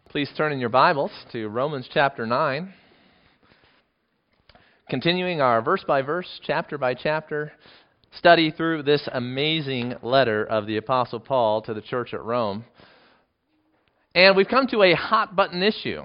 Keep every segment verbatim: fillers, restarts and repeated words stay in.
Please turn in your Bibles to Romans chapter nine. Continuing our verse-by-verse, chapter-by-chapter study through this amazing letter of the Apostle Paul to the church at Rome. And we've come to a hot-button issue.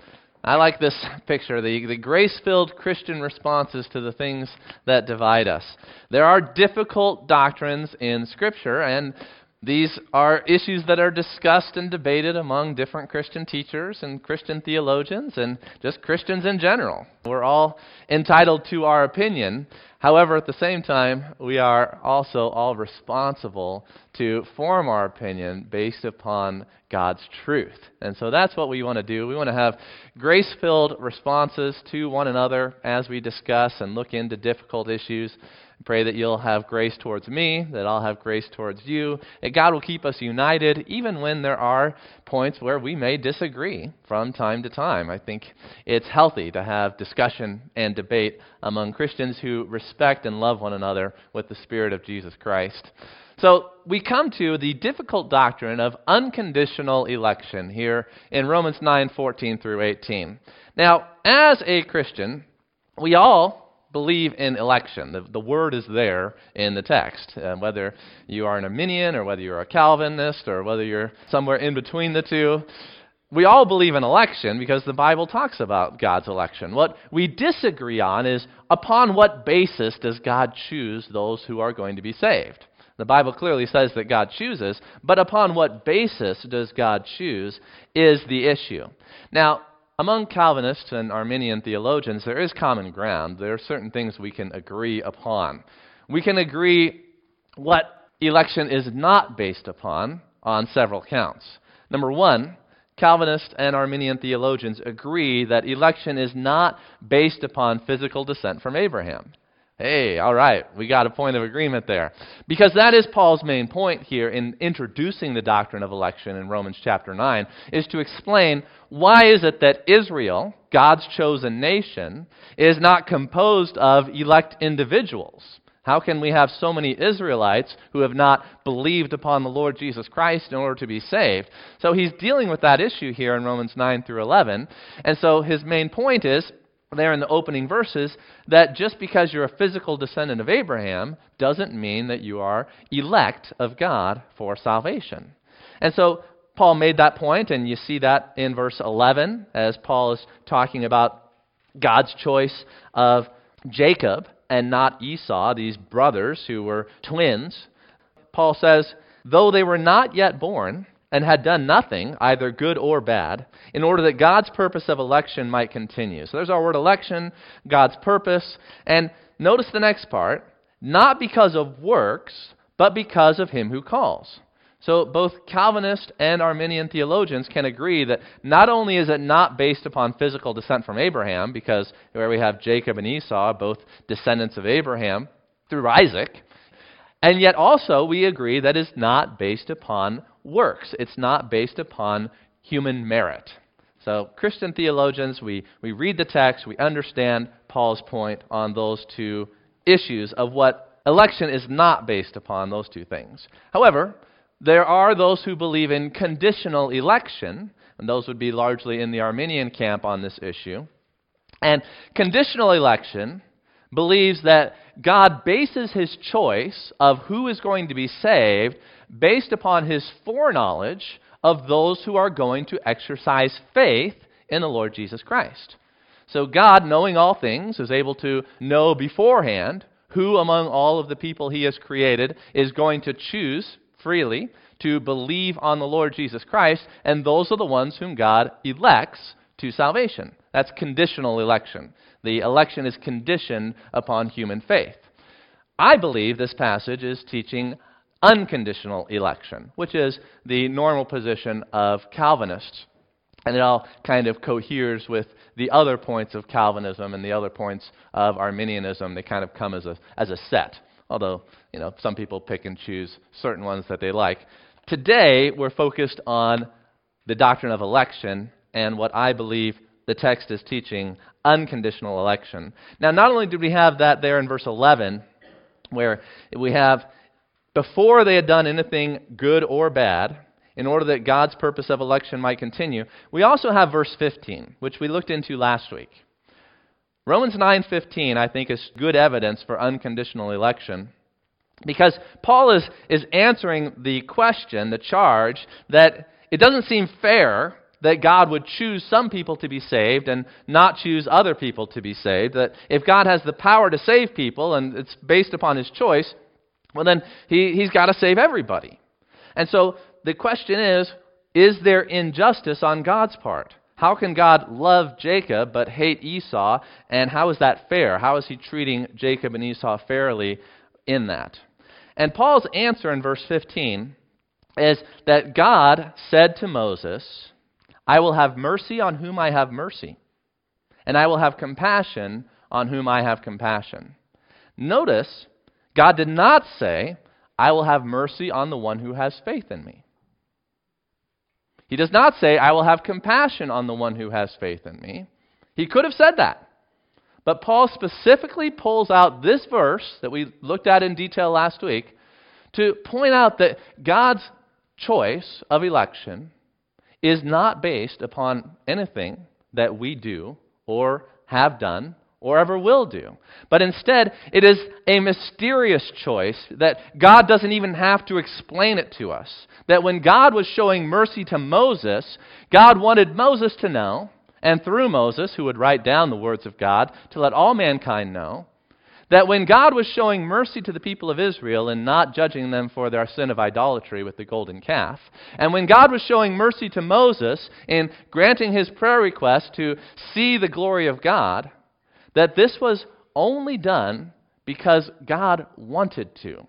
I like this picture, the, the grace-filled Christian responses to the things that divide us. There are difficult doctrines in Scripture, and these are issues that are discussed and debated among different Christian teachers and Christian theologians and just Christians in general. We're all entitled to our opinion. However, at the same time, we are also all responsible to form our opinion based upon God's truth. And so that's what we want to do. We want to have grace-filled responses to one another as we discuss and look into difficult issues. Pray that you'll have grace towards me, that I'll have grace towards you, that God will keep us united even when there are points where we may disagree from time to time. I think it's healthy to have discussion and debate among Christians who respect and love one another with the Spirit of Jesus Christ. So we come to the difficult doctrine of unconditional election here in Romans nine fourteen through eighteen. Now, as a Christian, we all believe in election. The, the word is there in the text. Uh, whether you are an Arminian or whether you're a Calvinist or whether you're somewhere in between the two, we all believe in election because the Bible talks about God's election. What we disagree on is upon what basis does God choose those who are going to be saved? The Bible clearly says that God chooses, but upon what basis does God choose is the issue. Now, among Calvinists and Arminian theologians, there is common ground. There are certain things we can agree upon. We can agree what election is not based upon on several counts. Number one, Calvinist and Arminian theologians agree that election is not based upon physical descent from Abraham. Hey, all right, we got a point of agreement there. Because that is Paul's main point here in introducing the doctrine of election in Romans chapter nine, is to explain why is it that Israel, God's chosen nation, is not composed of elect individuals. How can we have so many Israelites who have not believed upon the Lord Jesus Christ in order to be saved? So he's dealing with that issue here in Romans nine through eleven. And so his main point is, there in the opening verses, that just because you're a physical descendant of Abraham doesn't mean that you are elect of God for salvation. And so Paul made that point, and you see that in verse eleven as Paul is talking about God's choice of Jacob and not Esau, these brothers who were twins. Paul says, though they were not yet born and had done nothing, either good or bad, in order that God's purpose of election might continue. So there's our word election, God's purpose. And notice the next part, not because of works, but because of him who calls. So both Calvinist and Arminian theologians can agree that not only is it not based upon physical descent from Abraham, because where we have Jacob and Esau, both descendants of Abraham through Isaac, and yet also we agree that it's not based upon works. It's not based upon human merit. So Christian theologians, we, we read the text, we understand Paul's point on those two issues of what election is not based upon, those two things. However, there are those who believe in conditional election, and those would be largely in the Arminian camp on this issue. And conditional election believes that God bases his choice of who is going to be saved based upon his foreknowledge of those who are going to exercise faith in the Lord Jesus Christ. So God, knowing all things, is able to know beforehand who among all of the people he has created is going to choose freely to believe on the Lord Jesus Christ, and those are the ones whom God elects to salvation. That's conditional election. The election is conditioned upon human faith. I believe this passage is teaching unconditional election, which is the normal position of Calvinists. And it all kind of coheres with the other points of Calvinism and the other points of Arminianism. They kind of come as a as a set, although, you know, some people pick and choose certain ones that they like. Today, we're focused on the doctrine of election and what I believe the text is teaching, unconditional election. Now, not only do we have that there in verse eleven, where we have, before they had done anything good or bad, in order that God's purpose of election might continue. We also have verse fifteen, which we looked into last week. Romans nine fifteen, I think, is good evidence for unconditional election, because Paul is, is answering the question, the charge, that it doesn't seem fair that God would choose some people to be saved and not choose other people to be saved. That if God has the power to save people and it's based upon His choice, well then he, He's got to save everybody. And so the question is, is there injustice on God's part? How can God love Jacob but hate Esau? And how is that fair? How is He treating Jacob and Esau fairly in that? And Paul's answer in verse fifteen is that God said to Moses, I will have mercy on whom I have mercy, and I will have compassion on whom I have compassion. Notice, God did not say, I will have mercy on the one who has faith in me. He does not say, I will have compassion on the one who has faith in me. He could have said that. But Paul specifically pulls out this verse that we looked at in detail last week to point out that God's choice of election is not based upon anything that we do or have done or ever will do. But instead, it is a mysterious choice that God doesn't even have to explain it to us. That when God was showing mercy to Moses, God wanted Moses to know, and through Moses, who would write down the words of God, to let all mankind know, that when God was showing mercy to the people of Israel and not judging them for their sin of idolatry with the golden calf, and when God was showing mercy to Moses in granting his prayer request to see the glory of God, that this was only done because God wanted to.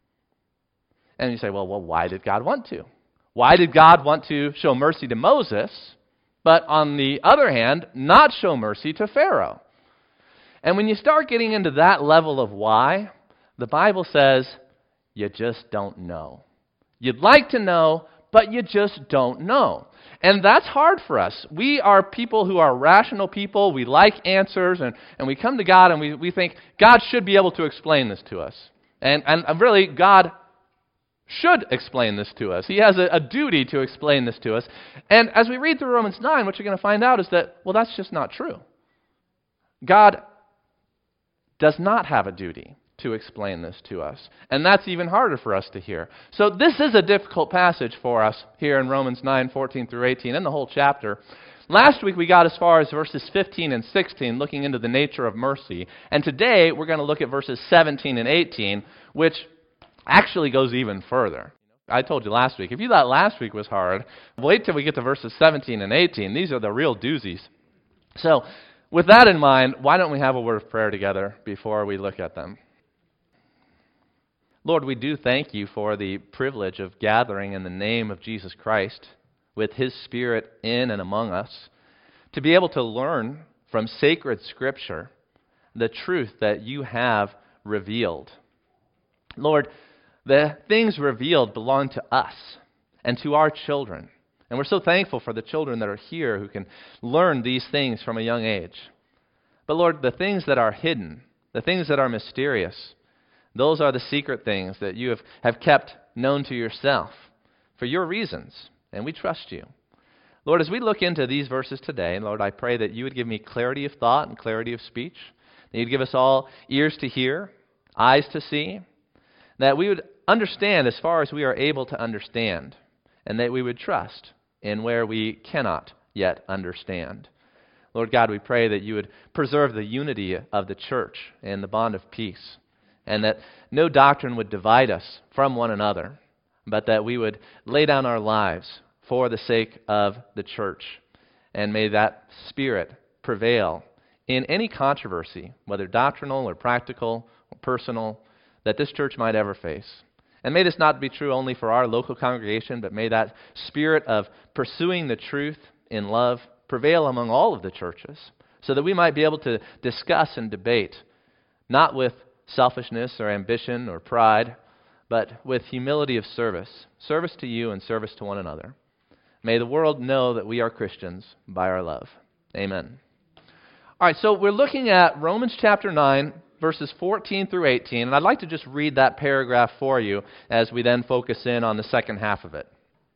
And you say, well, well, why did God want to? Why did God want to show mercy to Moses, but on the other hand, not show mercy to Pharaoh? And when you start getting into that level of why, the Bible says, you just don't know. You'd like to know, but you just don't know. And that's hard for us. We are people who are rational people. We like answers, and, and we come to God and we, we think, God should be able to explain this to us. And, and really, God should explain this to us. He has a, a duty to explain this to us. And as we read through Romans nine, what you're going to find out is that, well, that's just not true. God does not have a duty to explain this to us. And that's even harder for us to hear. So this is a difficult passage for us here in Romans nine, fourteen through eighteen, and the whole chapter. Last week we got as far as verses fifteen and sixteen, looking into the nature of mercy. And today we're going to look at verses seventeen and eighteen, which actually goes even further. I told you last week, if you thought last week was hard, wait till we get to verses seventeen and eighteen. These are the real doozies. So, with that in mind, why don't we have a word of prayer together before we look at them? Lord, we do thank you for the privilege of gathering in the name of Jesus Christ with His Spirit in and among us, to be able to learn from sacred Scripture the truth that you have revealed. Lord, the things revealed belong to us and to our children. And we're so thankful for the children that are here who can learn these things from a young age. But Lord, the things that are hidden, the things that are mysterious, those are the secret things that you have, have kept known to yourself for your reasons, and we trust you. Lord, as we look into these verses today, Lord, I pray that you would give me clarity of thought and clarity of speech, that you'd give us all ears to hear, eyes to see, that we would understand as far as we are able to understand, and that we would trust in where we cannot yet understand. Lord God, we pray that you would preserve the unity of the church and the bond of peace, and that no doctrine would divide us from one another, but that we would lay down our lives for the sake of the church. And may that spirit prevail in any controversy, whether doctrinal or practical or personal, that this church might ever face. And may this not be true only for our local congregation, but may that spirit of pursuing the truth in love prevail among all of the churches, so that we might be able to discuss and debate, not with selfishness or ambition or pride, but with humility of service, service to you and service to one another. May the world know that we are Christians by our love. Amen. All right, so we're looking at Romans chapter nine, verses fourteen through eighteen, and I'd like to just read that paragraph for you as we then focus in on the second half of it.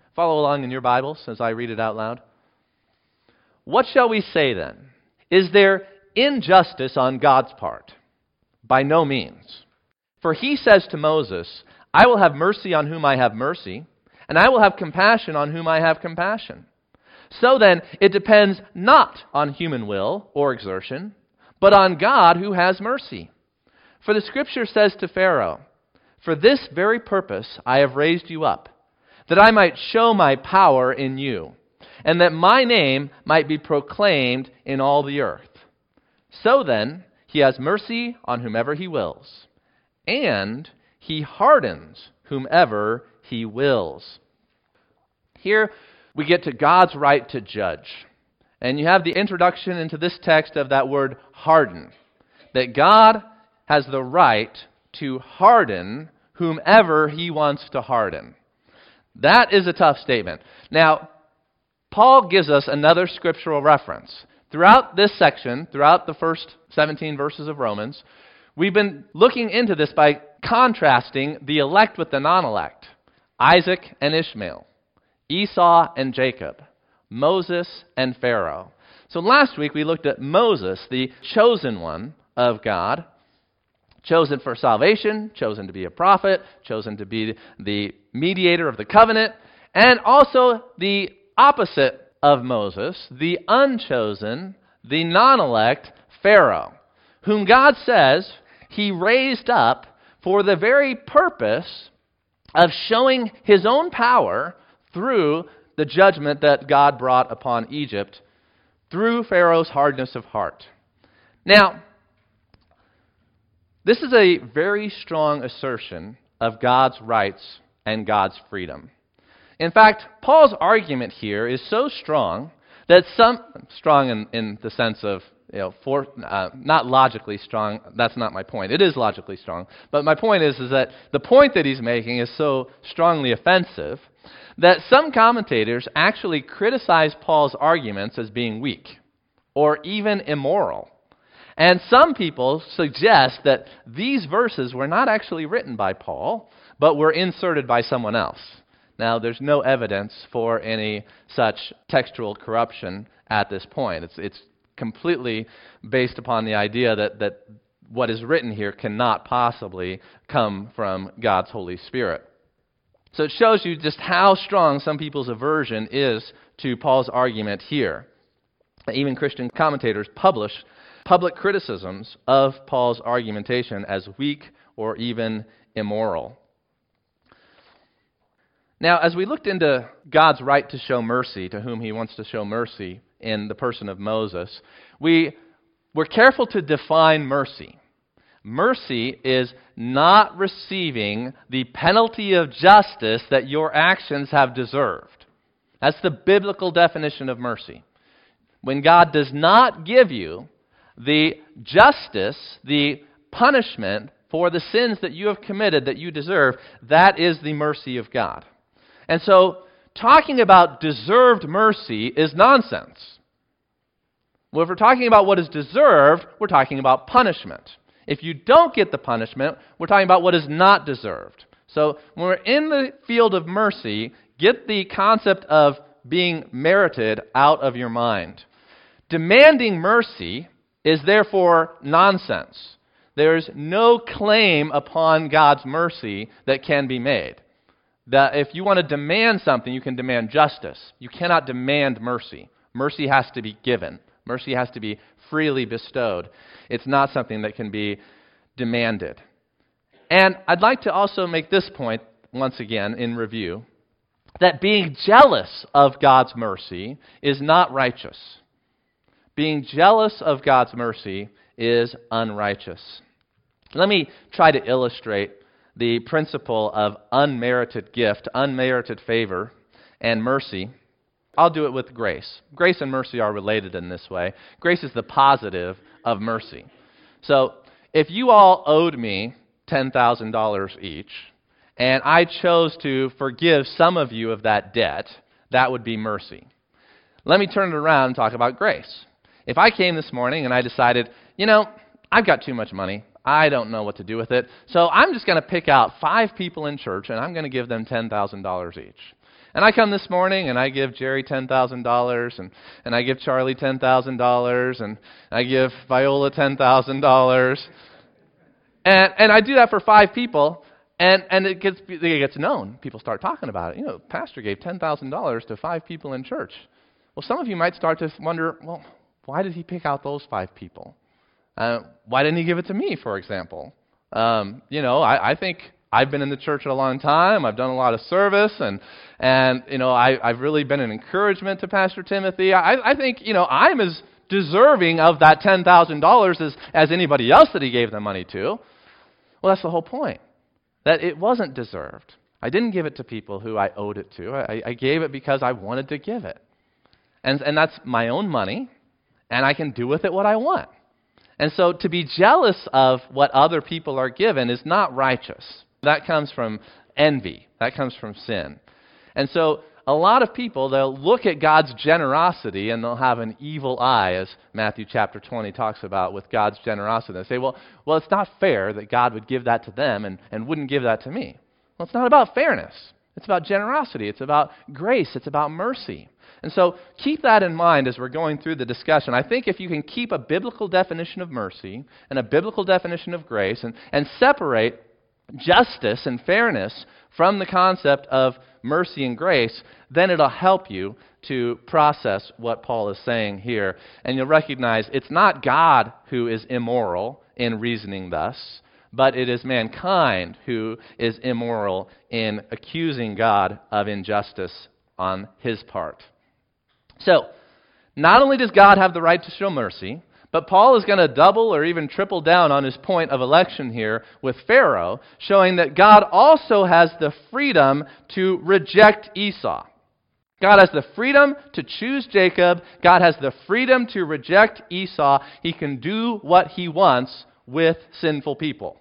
Follow along in your Bibles as I read it out loud. What shall we say then? Is there injustice on God's part? By no means. For he says to Moses, I will have mercy on whom I have mercy, and I will have compassion on whom I have compassion. So then, it depends not on human will or exertion, but on God who has mercy. For the Scripture says to Pharaoh, for this very purpose I have raised you up, that I might show my power in you, and that my name might be proclaimed in all the earth. So then, he has mercy on whomever he wills, and he hardens whomever he wills. Here we get to God's right to judge. And you have the introduction into this text of that word harden, that God has the right to harden whomever he wants to harden. That is a tough statement. Now, Paul gives us another scriptural reference. Throughout this section, throughout the first seventeen verses of Romans, we've been looking into this by contrasting the elect with the non-elect, Isaac and Ishmael, Esau and Jacob, Moses and Pharaoh. So last week we looked at Moses, the chosen one of God, chosen for salvation, chosen to be a prophet, chosen to be the mediator of the covenant, and also the opposite of Moses, the unchosen, the non-elect Pharaoh, whom God says he raised up for the very purpose of showing his own power through the judgment that God brought upon Egypt through Pharaoh's hardness of heart. Now, this is a very strong assertion of God's rights and God's freedom. In fact, Paul's argument here is so strong that some, strong in, in the sense of, you know, for, uh, not logically strong, that's not my point. It is logically strong. But my point is, is that the point that he's making is so strongly offensive that some commentators actually criticize Paul's arguments as being weak or even immoral. And some people suggest that these verses were not actually written by Paul, but were inserted by someone else. Now, there's no evidence for any such textual corruption at this point. It's, it's completely based upon the idea that, that what is written here cannot possibly come from God's Holy Spirit. So it shows you just how strong some people's aversion is to Paul's argument here. Even Christian commentators publish public criticisms of Paul's argumentation as weak or even immoral. Now, as we looked into God's right to show mercy, to whom he wants to show mercy in the person of Moses, we were careful to define mercy. Mercy is not receiving the penalty of justice that your actions have deserved. That's the biblical definition of mercy. When God does not give you the justice, the punishment for the sins that you have committed that you deserve, that is the mercy of God. And so, talking about deserved mercy is nonsense. Well, if we're talking about what is deserved, we're talking about punishment. If you don't get the punishment, we're talking about what is not deserved. So, when we're in the field of mercy, get the concept of being merited out of your mind. Demanding mercy is therefore nonsense. There is no claim upon God's mercy that can be made. That if you want to demand something, you can demand justice. You cannot demand mercy. Mercy has to be given. Mercy has to be freely bestowed. It's not something that can be demanded. And I'd like to also make this point, once again, in review, that being jealous of God's mercy is not righteous. Being jealous of God's mercy is unrighteous. Let me try to illustrate the principle of unmerited gift, unmerited favor, and mercy. I'll do it with grace. Grace and mercy are related in this way. Grace is the positive of mercy. So, if you all owed me ten thousand dollars each, and I chose to forgive some of you of that debt, that would be mercy. Let me turn it around and talk about grace. If I came this morning and I decided, you know, I've got too much money, I don't know what to do with it, so I'm just going to pick out five people in church and I'm going to give them ten thousand dollars each. And I come this morning and I give Jerry ten thousand dollars and, and I give Charlie ten thousand dollars and I give Viola ten thousand dollars. And and I do that for five people and, and it gets it gets known. People start talking about it. You know, pastor gave ten thousand dollars to five people in church. Well, some of you might start to wonder, well, why did he pick out those five people? Uh, why didn't he give it to me, for example? Um, you know, I, I think I've been in the church a long time. I've done a lot of service, and and you know, I, I've really been an encouragement to Pastor Timothy. I, I think you know I'm as deserving of that ten thousand dollars as as anybody else that he gave the money to. Well, that's the whole point. That it wasn't deserved. I didn't give it to people who I owed it to. I, I gave it because I wanted to give it, and and that's my own money, and I can do with it what I want. And so to be jealous of what other people are given is not righteous. That comes from envy. That comes from sin. And so a lot of people, they'll look at God's generosity and they'll have an evil eye, as Matthew chapter twenty talks about with God's generosity. They say, well, well, it's not fair that God would give that to them and, and wouldn't give that to me. Well, it's not about fairness. It's about generosity. It's about grace. It's about mercy. And so keep that in mind as we're going through the discussion. I think if you can keep a biblical definition of mercy and a biblical definition of grace and, and separate justice and fairness from the concept of mercy and grace, then it'll help you to process what Paul is saying here. And you'll recognize it's not God who is immoral in reasoning thus, but it is mankind who is immoral in accusing God of injustice on his part. So, not only does God have the right to show mercy, but Paul is going to double or even triple down on his point of election here with Pharaoh, showing that God also has the freedom to reject Esau. God has the freedom to choose Jacob. God has the freedom to reject Esau. He can do what he wants with sinful people.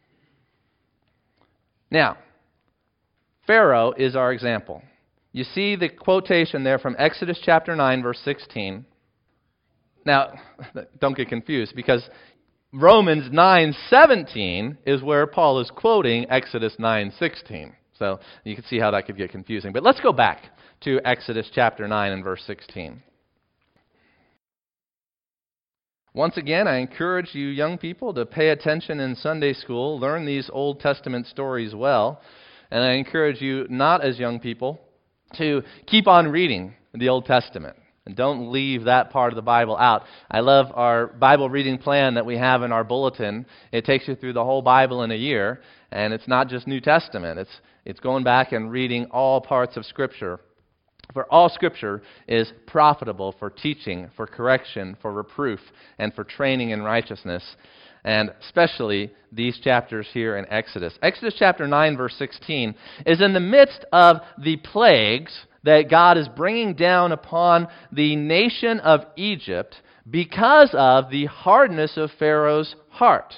Now, Pharaoh is our example. You see the quotation there from Exodus chapter nine, verse sixteen. Now, don't get confused, because Romans nine seventeen is where Paul is quoting Exodus nine sixteen. So you can see how that could get confusing. But let's go back to Exodus chapter nine and verse sixteen. Once again, I encourage you young people to pay attention in Sunday school, learn these Old Testament stories well, and I encourage you not as young people to keep on reading the Old Testament. And don't leave that part of the Bible out. I love our Bible reading plan that we have in our bulletin. It takes you through the whole Bible in a year, and it's not just New Testament. It's it's going back and reading all parts of Scripture. For all Scripture is profitable for teaching, for correction, for reproof, and for training in righteousness. And especially these chapters here in Exodus. Exodus chapter nine, verse sixteen, is in the midst of the plagues that God is bringing down upon the nation of Egypt because of the hardness of Pharaoh's heart.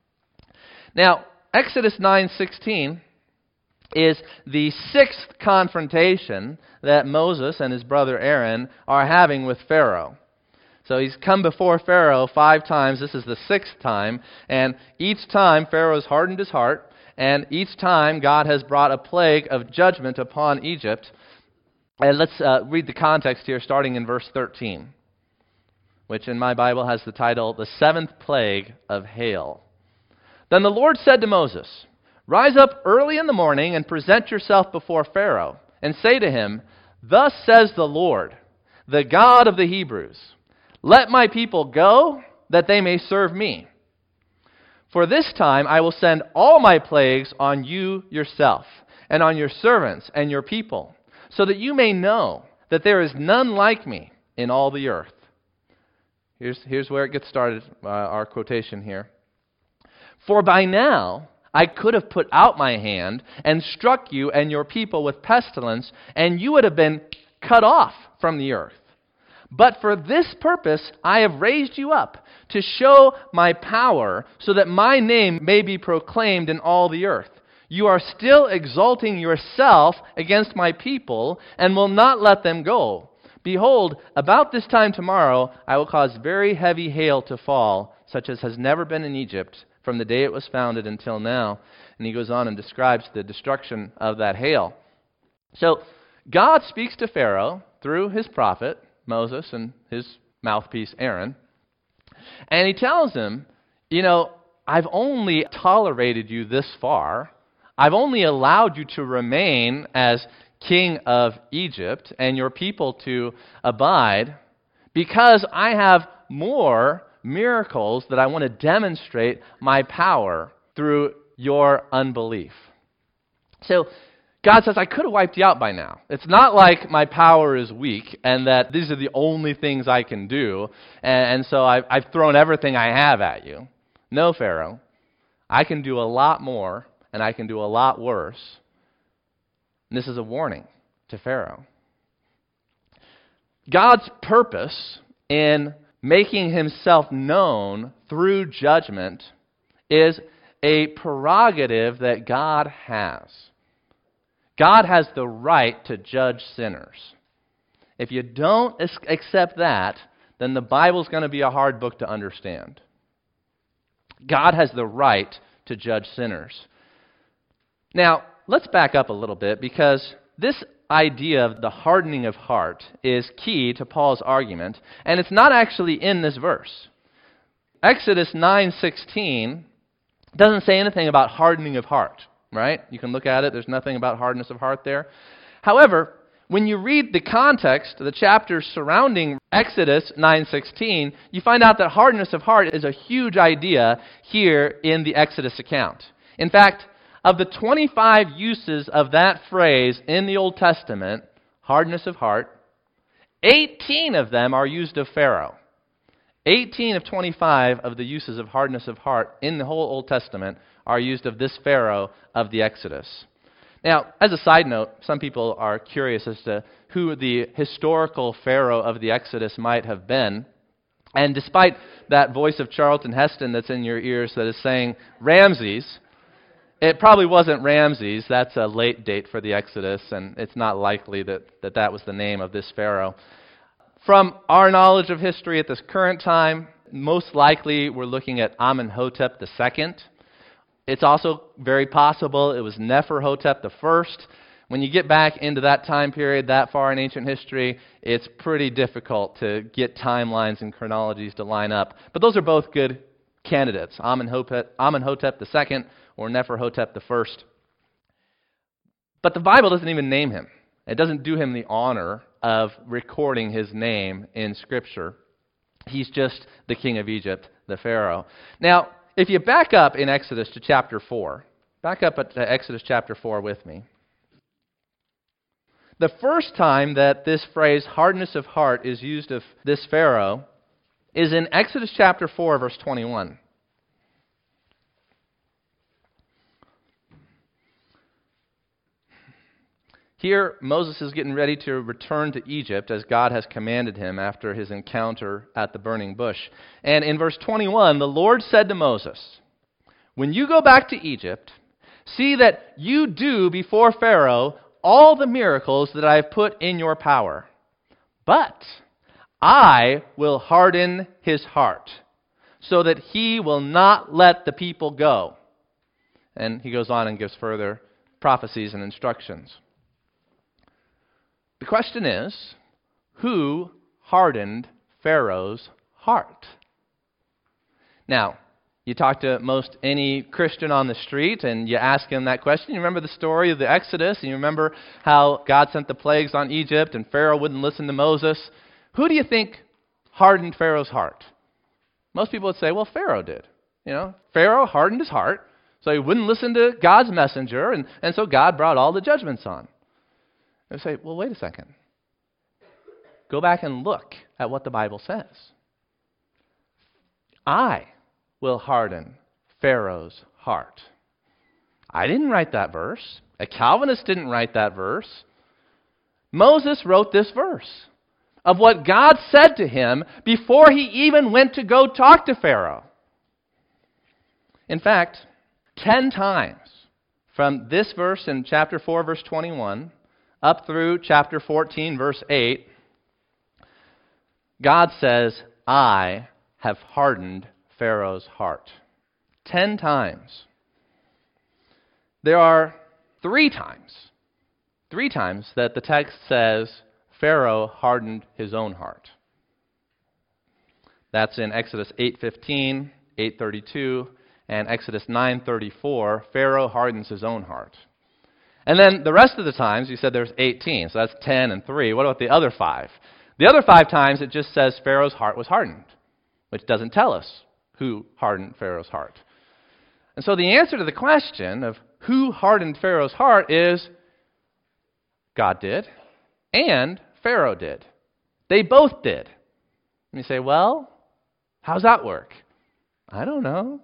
Now, Exodus nine sixteen is the sixth confrontation that Moses and his brother Aaron are having with Pharaoh. So he's come before Pharaoh five times. This is the sixth time. And each time Pharaoh's hardened his heart. And each time God has brought a plague of judgment upon Egypt. And let's uh, read the context here starting in verse thirteen, which in my Bible has the title, The Seventh Plague of Hail. Then the Lord said to Moses, "Rise up early in the morning and present yourself before Pharaoh, and say to him, 'Thus says the Lord, the God of the Hebrews, let my people go, that they may serve me. For this time I will send all my plagues on you yourself, and on your servants and your people, so that you may know that there is none like me in all the earth.'" Here's, here's where it gets started, uh, our quotation here. "For by now I could have put out my hand and struck you and your people with pestilence, and you would have been cut off from the earth. But for this purpose I have raised you up, to show my power, so that my name may be proclaimed in all the earth. You are still exalting yourself against my people, and will not let them go. Behold, about this time tomorrow I will cause very heavy hail to fall, such as has never been in Egypt, from the day it was founded until now." And he goes on and describes the destruction of that hail. So, God speaks to Pharaoh through his prophet, Moses, and his mouthpiece, Aaron. And he tells him, you know, I've only tolerated you this far. I've only allowed you to remain as king of Egypt and your people to abide because I have more miracles that I want to demonstrate my power through your unbelief. So God says, I could have wiped you out by now. It's not like my power is weak and that these are the only things I can do, and, and so I've, I've thrown everything I have at you. No, Pharaoh. I can do a lot more, and I can do a lot worse. And this is a warning to Pharaoh. God's purpose in making himself known through judgment is a prerogative that God has. God has the right to judge sinners. If you don't accept that, then the Bible's going to be a hard book to understand. God has the right to judge sinners. Now, let's back up a little bit because this idea of the hardening of heart is key to Paul's argument, and it's not actually in this verse. Exodus nine sixteen doesn't say anything about hardening of heart, right? You can look at it. There's nothing about hardness of heart there. However, when you read the context, the chapters surrounding Exodus nine sixteen, you find out that hardness of heart is a huge idea here in the Exodus account. In fact, of the twenty-five uses of that phrase in the Old Testament, hardness of heart, eighteen of them are used of Pharaoh. eighteen of twenty-five of the uses of hardness of heart in the whole Old Testament are used of this Pharaoh of the Exodus. Now, as a side note, some people are curious as to who the historical Pharaoh of the Exodus might have been. And despite that voice of Charlton Heston that's in your ears that is saying Ramses, it probably wasn't Ramses. That's a late date for the Exodus, and it's not likely that that, that was the name of this Pharaoh. From our knowledge of history at this current time, most likely we're looking at Amenhotep the Second. It's also very possible it was Neferhotep the First. When you get back into that time period, that far in ancient history, it's pretty difficult to get timelines and chronologies to line up. But those are both good candidates, Amenhotep, Amenhotep the Second or Neferhotep the First. But the Bible doesn't even name him. It doesn't do him the honor of recording his name in Scripture. He's just the king of Egypt, the Pharaoh. Now, if you back up in Exodus to chapter four, back up at Exodus chapter four with me. The first time that this phrase, hardness of heart, is used of this Pharaoh is in Exodus chapter four, verse twenty-one. Here, Moses is getting ready to return to Egypt as God has commanded him after his encounter at the burning bush. And in verse twenty-one, the Lord said to Moses, "When you go back to Egypt, see that you do before Pharaoh all the miracles that I have put in your power. But I will harden his heart, so that he will not let the people go." And he goes on and gives further prophecies and instructions. The question is, who hardened Pharaoh's heart? Now, you talk to most any Christian on the street and you ask him that question. You remember the story of the Exodus, and you remember how God sent the plagues on Egypt and Pharaoh wouldn't listen to Moses. Who do you think hardened Pharaoh's heart? Most people would say, well, Pharaoh did. You know, Pharaoh hardened his heart, so he wouldn't listen to God's messenger, and, and so God brought all the judgments on. They say, well, wait a second. Go back and look at what the Bible says. I will harden Pharaoh's heart. I didn't write that verse. A Calvinist didn't write that verse. Moses wrote this verse of what God said to him before he even went to go talk to Pharaoh. In fact, ten times from this verse in chapter four, verse twenty-one, up through chapter fourteen, verse eight, God says, I have hardened Pharaoh's heart. Ten times. There are three times, three times that the text says Pharaoh hardened his own heart. That's in Exodus eight fifteen, eight thirty-two, and Exodus nine thirty-four. Pharaoh hardens his own heart. And then the rest of the times, you said there's eighteen, so that's ten and three. What about the other five? The other five times, it just says Pharaoh's heart was hardened, which doesn't tell us who hardened Pharaoh's heart. And so the answer to the question of who hardened Pharaoh's heart is God did, and Pharaoh did. They both did. And you say, well, how's that work? I don't know.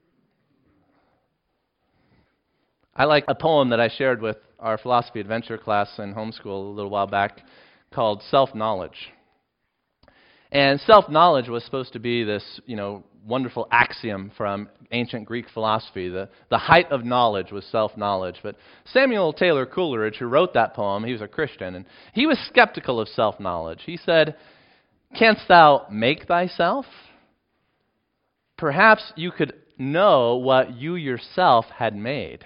I like a poem that I shared with our philosophy adventure class in homeschool a little while back called Self-Knowledge. And self-knowledge was supposed to be this, you know, wonderful axiom from ancient Greek philosophy. The, the height of knowledge was self-knowledge. But Samuel Taylor Coleridge, who wrote that poem, he was a Christian, and he was skeptical of self-knowledge. He said, "Canst thou make thyself? Perhaps you could know what you yourself had made."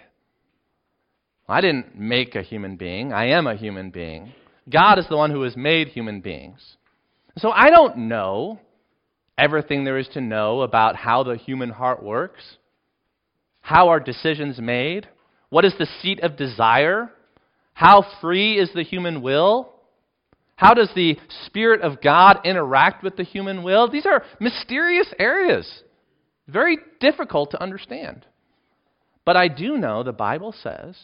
I didn't make a human being. I am a human being. God is the one who has made human beings. So I don't know everything there is to know about how the human heart works, how are decisions made, what is the seat of desire, how free is the human will, how does the Spirit of God interact with the human will. These are mysterious areas, very difficult to understand. But I do know the Bible says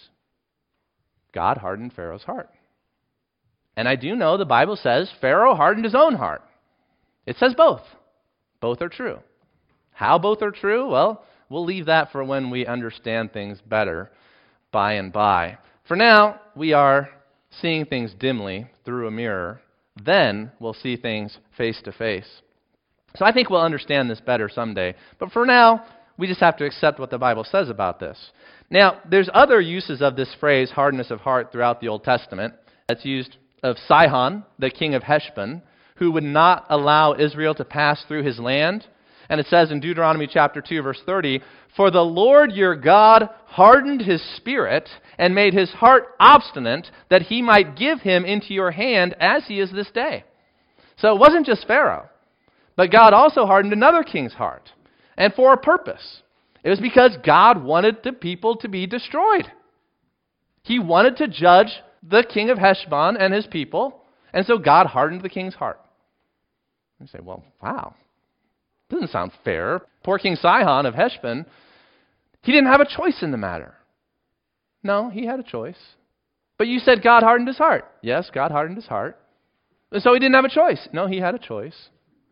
God hardened Pharaoh's heart. And I do know the Bible says Pharaoh hardened his own heart. It says both. Both are true. How both are true? Well, we'll leave that for when we understand things better by and by. For now, we are seeing things dimly through a mirror. Then we'll see things face to face. So I think we'll understand this better someday. But for now, we just have to accept what the Bible says about this. Now, there's other uses of this phrase, hardness of heart, throughout the Old Testament. That's used of Sihon, the king of Heshbon, who would not allow Israel to pass through his land. And it says in Deuteronomy chapter two, verse thirty, "For the Lord your God hardened his spirit and made his heart obstinate, that he might give him into your hand as he is this day." So it wasn't just Pharaoh, but God also hardened another king's heart, and for a purpose. It was because God wanted the people to be destroyed. He wanted to judge the king of Heshbon and his people, and so God hardened the king's heart. You say, well, wow, doesn't sound fair. Poor King Sihon of Heshbon, he didn't have a choice in the matter. No, he had a choice. But you said God hardened his heart. Yes, God hardened his heart. And so he didn't have a choice. No, he had a choice.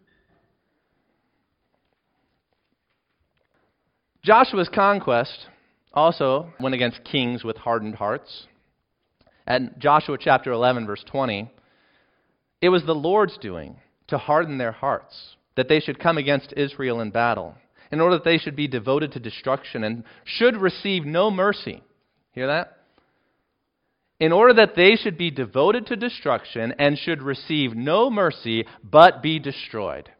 Joshua's conquest also went against kings with hardened hearts. At Joshua chapter eleven, verse twenty, it was the Lord's doing to harden their hearts, that they should come against Israel in battle, in order that they should be devoted to destruction and should receive no mercy. Hear that? In order that they should be devoted to destruction and should receive no mercy, but be destroyed.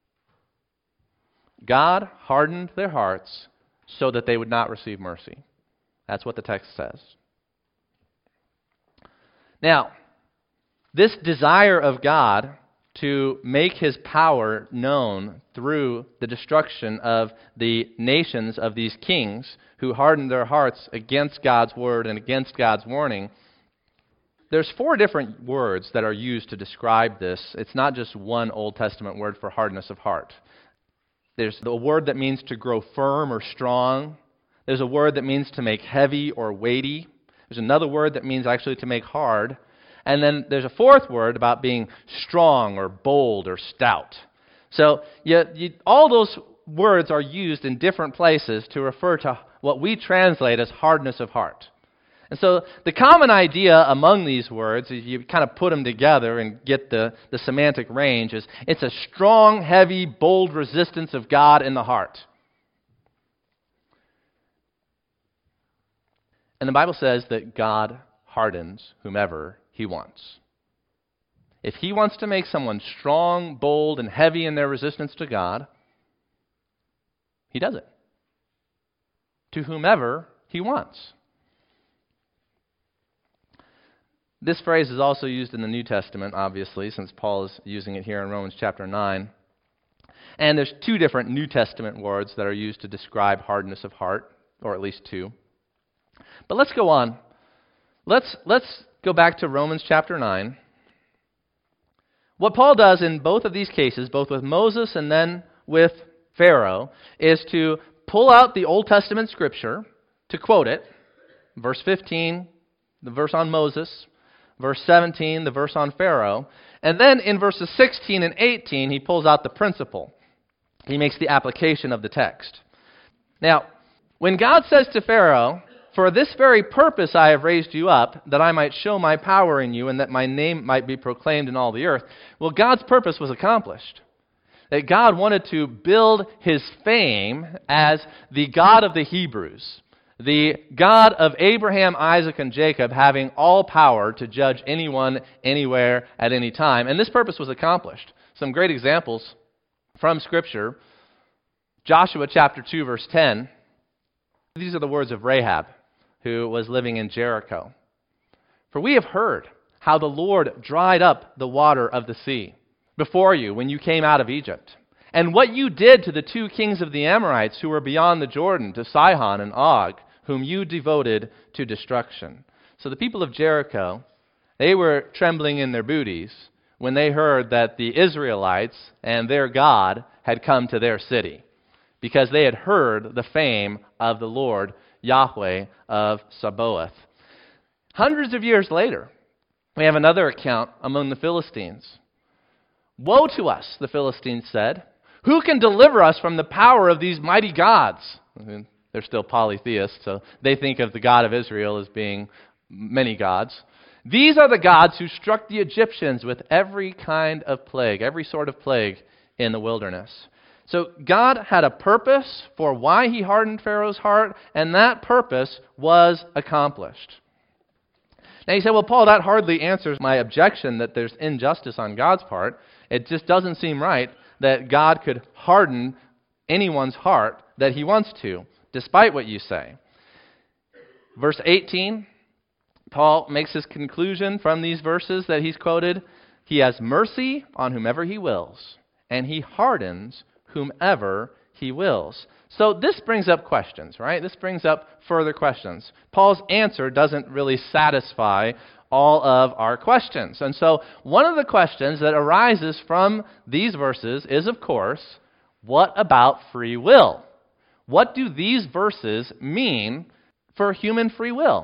God hardened their hearts so that they would not receive mercy. That's what the text says. Now, this desire of God to make his power known through the destruction of the nations of these kings who hardened their hearts against God's word and against God's warning, there's four different words that are used to describe this. It's not just one Old Testament word for hardness of heart. There's the word that means to grow firm or strong. There's a word that means to make heavy or weighty. There's another word that means actually to make hard. And then there's a fourth word about being strong or bold or stout. So you, you, all those words are used in different places to refer to what we translate as hardness of heart. And so the common idea among these words, is you kind of put them together and get the, the semantic range, is it's a strong, heavy, bold resistance of God in the heart. And the Bible says that God hardens whomever he wants. If he wants to make someone strong, bold, and heavy in their resistance to God, he does it. To whomever he wants. This phrase is also used in the New Testament, obviously, since Paul is using it here in Romans chapter nine. And there's two different New Testament words that are used to describe hardness of heart, or at least two. But let's go on. Let's, let's go back to Romans chapter nine. What Paul does in both of these cases, both with Moses and then with Pharaoh, is to pull out the Old Testament scripture, to quote it, verse fifteen, the verse on Moses, verse seventeen, the verse on Pharaoh, and then in verses sixteen and eighteen, he pulls out the principle. He makes the application of the text. Now, when God says to Pharaoh, "For this very purpose I have raised you up, that I might show my power in you, and that my name might be proclaimed in all the earth," well, God's purpose was accomplished. That God wanted to build his fame as the God of the Hebrews, the God of Abraham, Isaac, and Jacob, having all power to judge anyone, anywhere, at any time. And this purpose was accomplished. Some great examples from Scripture. Joshua chapter two, verse ten. These are the words of Rahab, who was living in Jericho. "For we have heard how the Lord dried up the water of the sea before you when you came out of Egypt, and what you did to the two kings of the Amorites who were beyond the Jordan, to Sihon and Og, whom you devoted to destruction." So the people of Jericho, they were trembling in their booties when they heard that the Israelites and their God had come to their city, because they had heard the fame of the Lord Yahweh of Sabaoth. Hundreds of years later, we have another account among the Philistines. "Woe to us," the Philistines said. "Who can deliver us from the power of these mighty gods?" They're still polytheists, so they think of the God of Israel as being many gods. "These are the gods who struck the Egyptians with every kind of plague," every sort of plague in the wilderness. So God had a purpose for why he hardened Pharaoh's heart, and that purpose was accomplished. Now you say, "Well, Paul, that hardly answers my objection that there's injustice on God's part. It just doesn't seem right that God could harden anyone's heart that he wants to, despite what you say." Verse eighteen, Paul makes his conclusion from these verses that he's quoted. "He has mercy on whomever he wills, and he hardens whomever he wills." So this brings up questions, right? This brings up further questions. Paul's answer doesn't really satisfy all of our questions. And so one of the questions that arises from these verses is, of course, what about free will? What do these verses mean for human free will?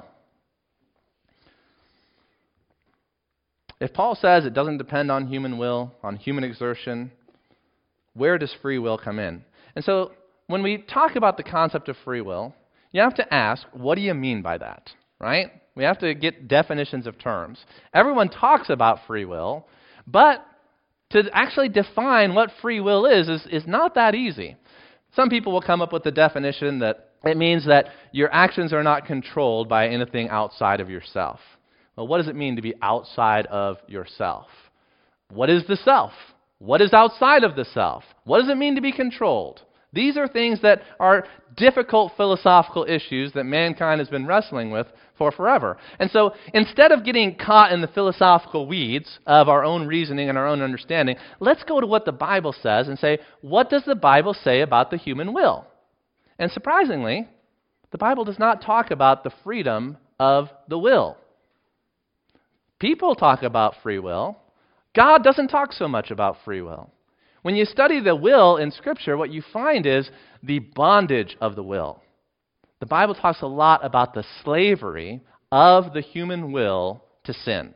If Paul says it doesn't depend on human will, on human exertion, where does free will come in? And so when we talk about the concept of free will, you have to ask, what do you mean by that, right? We have to get definitions of terms. Everyone talks about free will, but to actually define what free will is, is, is not that easy. Some people will come up with the definition that it means that your actions are not controlled by anything outside of yourself. Well, what does it mean to be outside of yourself? What is the self? What is outside of the self? What does it mean to be controlled? These are things that are difficult philosophical issues that mankind has been wrestling with for forever. And so instead of getting caught in the philosophical weeds of our own reasoning and our own understanding, let's go to what the Bible says and say, what does the Bible say about the human will? And surprisingly, the Bible does not talk about the freedom of the will. People talk about free will. God doesn't talk so much about free will. When you study the will in Scripture, what you find is the bondage of the will. The Bible talks a lot about the slavery of the human will to sin.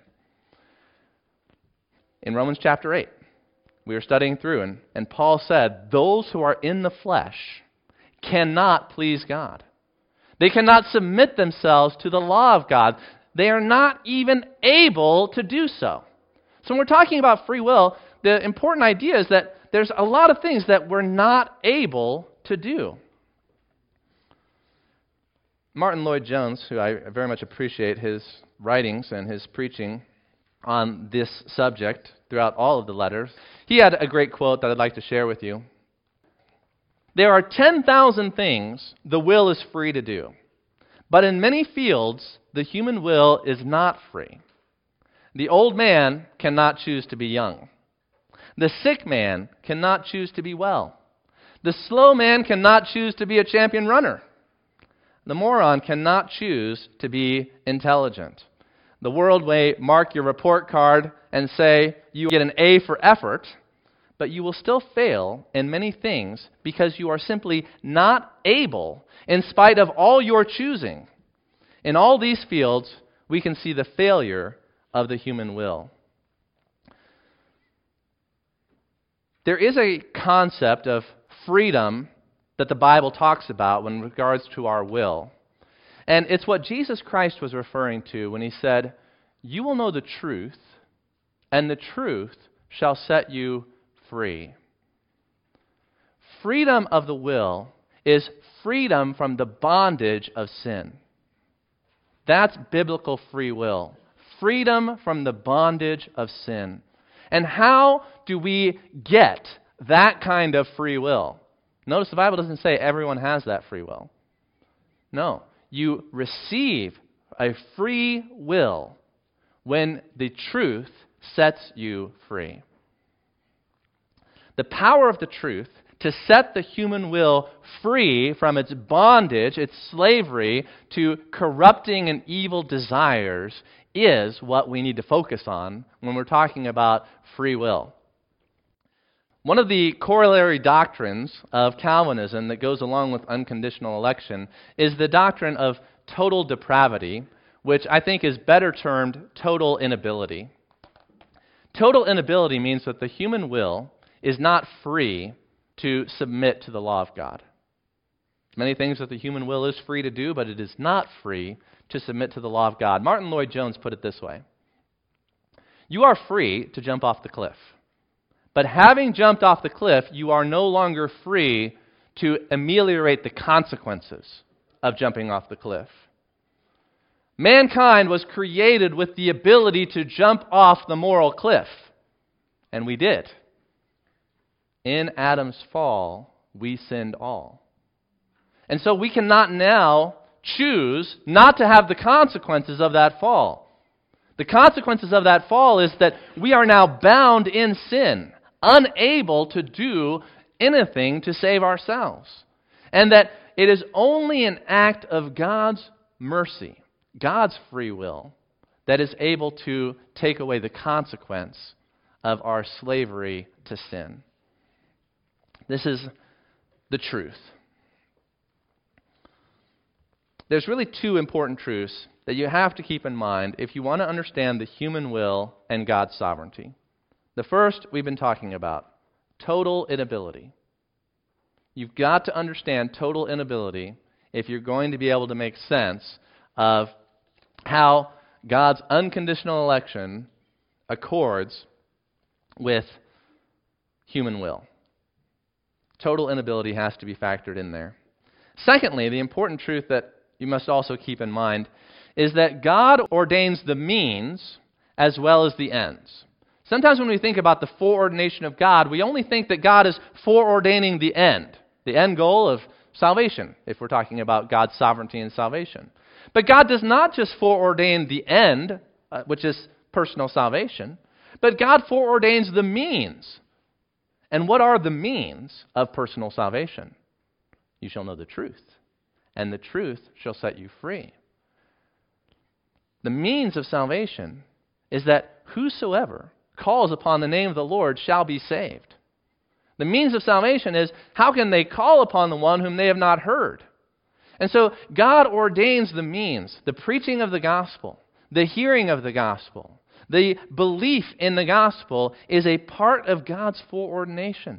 In Romans chapter eight, we were studying through, and, and Paul said, those who are in the flesh cannot please God. They cannot submit themselves to the law of God. They are not even able to do so. So when we're talking about free will, the important idea is that there's a lot of things that we're not able to do. Martin Lloyd-Jones, who I very much appreciate his writings and his preaching on this subject throughout all of the letters, he had a great quote that I'd like to share with you. There are ten thousand things the will is free to do, but in many fields the human will is not free. The old man cannot choose to be young. The sick man cannot choose to be well. The slow man cannot choose to be a champion runner. The moron cannot choose to be intelligent. The world may mark your report card and say you get an A for effort, but you will still fail in many things because you are simply not able, in spite of all your choosing. In all these fields, we can see the failure of the human will. There is a concept of freedom that the Bible talks about in regards to our will. And it's what Jesus Christ was referring to when he said, "You will know the truth, and the truth shall set you free." Freedom of the will is freedom from the bondage of sin. That's biblical free will. Freedom from the bondage of sin. And how do we get that kind of free will? Notice the Bible doesn't say everyone has that free will. No. You receive a free will when the truth sets you free. The power of the truth to set the human will free from its bondage, its slavery to corrupting and evil desires is what we need to focus on when we're talking about free will. One of the corollary doctrines of Calvinism that goes along with unconditional election is the doctrine of total depravity, which I think is better termed total inability. Total inability means that the human will is not free to submit to the law of God. Many things that the human will is free to do, but it is not free to submit to the law of God. Martin Lloyd-Jones put it this way: you are free to jump off the cliff, but having jumped off the cliff, you are no longer free to ameliorate the consequences of jumping off the cliff. Mankind was created with the ability to jump off the moral cliff, and we did. In Adam's fall, we sinned all. And so we cannot now choose not to have the consequences of that fall. The consequences of that fall is that we are now bound in sin, unable to do anything to save ourselves. And that it is only an act of God's mercy, God's free will, that is able to take away the consequence of our slavery to sin. This is the truth. There's really two important truths that you have to keep in mind if you want to understand the human will and God's sovereignty. The first we've been talking about, total inability. You've got to understand total inability if you're going to be able to make sense of how God's unconditional election accords with human will. Total inability has to be factored in there. Secondly, the important truth that you must also keep in mind is that God ordains the means as well as the ends. Sometimes when we think about the foreordination of God, we only think that God is foreordaining the end, the end goal of salvation, if we're talking about God's sovereignty and salvation. But God does not just foreordain the end, uh, which is personal salvation, but God foreordains the means. And what are the means of personal salvation? You shall know the truth, and the truth shall set you free. The means of salvation is that whosoever calls upon the name of the Lord shall be saved. The means of salvation is, how can they call upon the one whom they have not heard? And so God ordains the means, the preaching of the gospel, the hearing of the gospel. The belief in the gospel is a part of God's foreordination.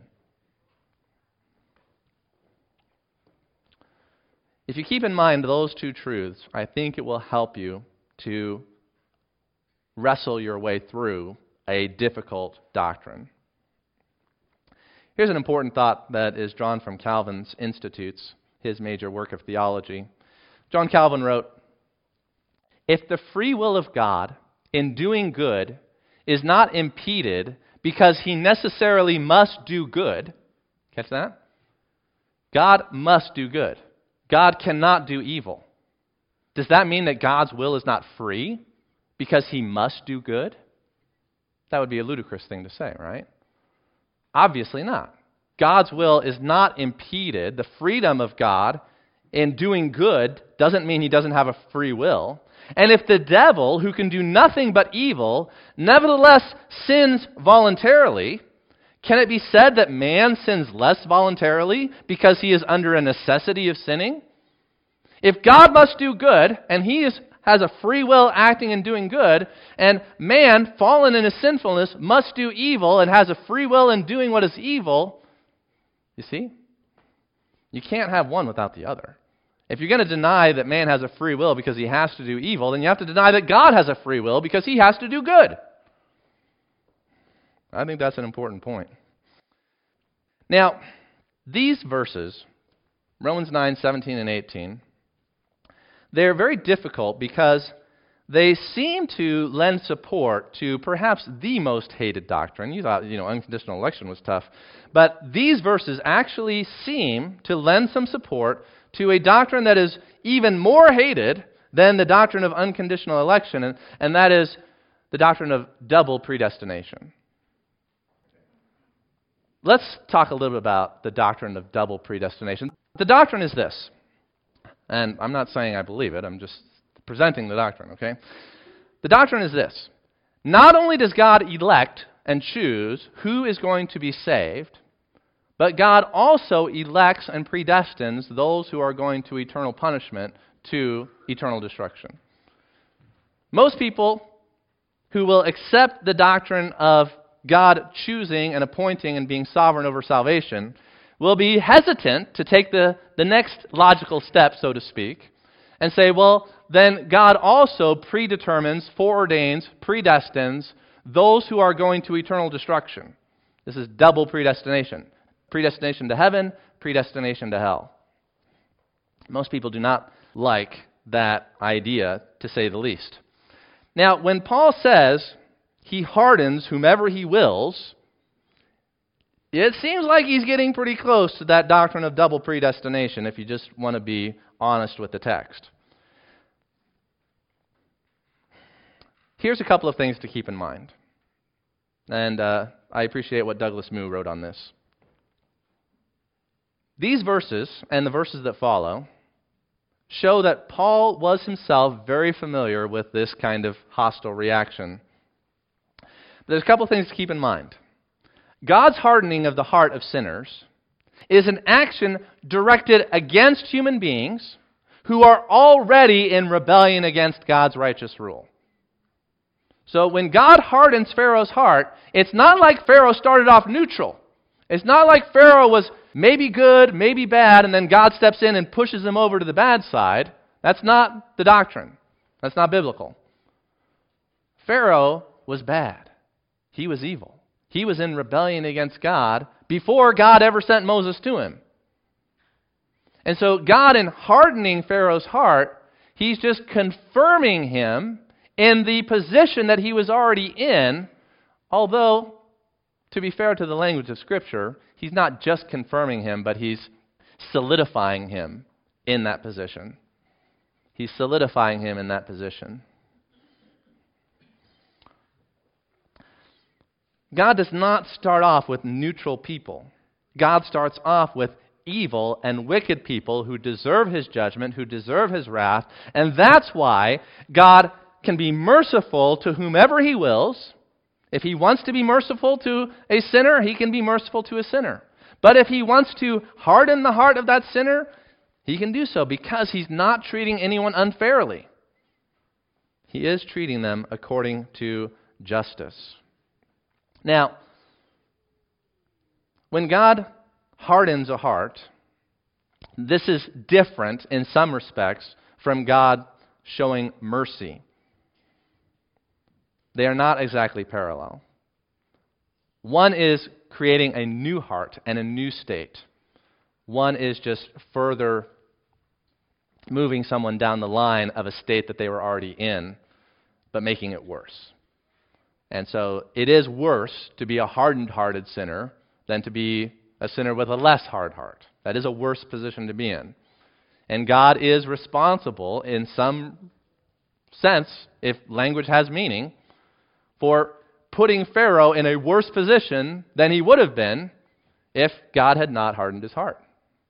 If you keep in mind those two truths, I think it will help you to wrestle your way through a difficult doctrine. Here's an important thought that is drawn from Calvin's Institutes, his major work of theology. John Calvin wrote, "If the free will of God in doing good is not impeded because he necessarily must do good," catch that? God must do good. God cannot do evil. Does that mean that God's will is not free because he must do good? That would be a ludicrous thing to say, right? Obviously not. God's will is not impeded. The freedom of God in doing good doesn't mean he doesn't have a free will. And if the devil, who can do nothing but evil, nevertheless sins voluntarily, can it be said that man sins less voluntarily because he is under a necessity of sinning? If God must do good, and he is, has a free will acting and doing good, and man, fallen in his sinfulness, must do evil and has a free will in doing what is evil, you see? You can't have one without the other. If you're going to deny that man has a free will because he has to do evil, then you have to deny that God has a free will because he has to do good. I think that's an important point. Now, these verses, Romans nine, seventeen, and eighteen, they're very difficult because they seem to lend support to perhaps the most hated doctrine. You thought, you know, unconditional election was tough. But these verses actually seem to lend some support to a doctrine that is even more hated than the doctrine of unconditional election, and, and that is the doctrine of double predestination. Let's talk a little bit about the doctrine of double predestination. The doctrine is this, and I'm not saying I believe it, I'm just presenting the doctrine, okay? The doctrine is this. Not only does God elect and choose who is going to be saved, but God also elects and predestines those who are going to eternal punishment to eternal destruction. Most people who will accept the doctrine of God choosing and appointing and being sovereign over salvation will be hesitant to take the, the next logical step, so to speak, and say, well, then God also predetermines, foreordains, predestines those who are going to eternal destruction. This is double predestination. Predestination to heaven, predestination to hell. Most people do not like that idea, to say the least. Now, when Paul says he hardens whomever he wills, it seems like he's getting pretty close to that doctrine of double predestination, if you just want to be honest with the text. Here's a couple of things to keep in mind. And uh, I appreciate what Douglas Moo wrote on this. These verses, and the verses that follow, show that Paul was himself very familiar with this kind of hostile reaction. But there's a couple of things to keep in mind. God's hardening of the heart of sinners is an action directed against human beings who are already in rebellion against God's righteous rule. So when God hardens Pharaoh's heart, it's not like Pharaoh started off neutral. It's not like Pharaoh was maybe good, maybe bad, and then God steps in and pushes him over to the bad side. That's not the doctrine. That's not biblical. Pharaoh was bad. He was evil. He was in rebellion against God before God ever sent Moses to him. And so God, in hardening Pharaoh's heart, he's just confirming him in the position that he was already in, although, to be fair to the language of Scripture, he's not just confirming him, but he's solidifying him in that position. He's solidifying him in that position. God does not start off with neutral people. God starts off with evil and wicked people who deserve his judgment, who deserve his wrath, and that's why God can be merciful to whomever he wills. If he wants to be merciful to a sinner, he can be merciful to a sinner. But if he wants to harden the heart of that sinner, he can do so because he's not treating anyone unfairly. He is treating them according to justice. Now, when God hardens a heart, this is different in some respects from God showing mercy. They are not exactly parallel. One is creating a new heart and a new state. One is just further moving someone down the line of a state that they were already in, but making it worse. And so it is worse to be a hardened-hearted sinner than to be a sinner with a less hard heart. That is a worse position to be in. And God is responsible in some sense, if language has meaning, for putting Pharaoh in a worse position than he would have been if God had not hardened his heart.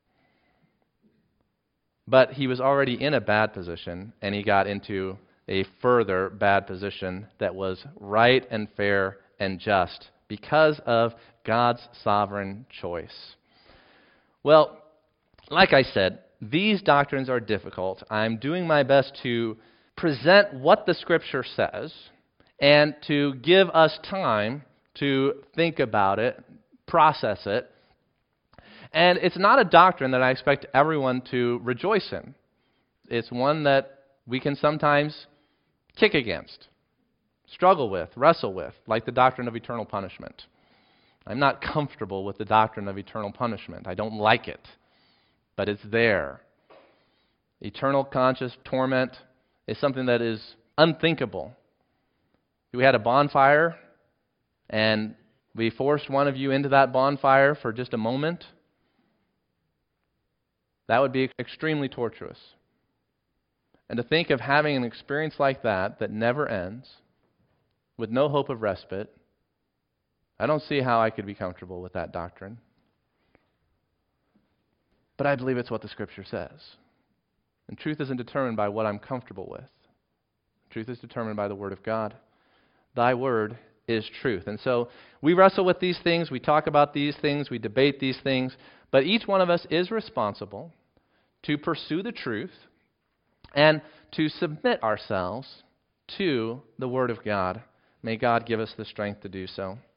But he was already in a bad position, and he got into a further bad position that was right and fair and just because of God's sovereign choice. Well, like I said, these doctrines are difficult. I'm doing my best to present what the Scripture says and to give us time to think about it, process it. And it's not a doctrine that I expect everyone to rejoice in. It's one that we can sometimes kick against, struggle with, wrestle with, like the doctrine of eternal punishment. I'm not comfortable with the doctrine of eternal punishment. I don't like it, but it's there. Eternal conscious torment is something that is unthinkable. If we had a bonfire and we forced one of you into that bonfire for just a moment, that would be extremely torturous. And to think of having an experience like that that never ends, with no hope of respite, I don't see how I could be comfortable with that doctrine. But I believe it's what the Scripture says. And truth isn't determined by what I'm comfortable with. Truth is determined by the Word of God. Thy Word is truth. And so we wrestle with these things, we talk about these things, we debate these things, but each one of us is responsible to pursue the truth and to submit ourselves to the Word of God. May God give us the strength to do so.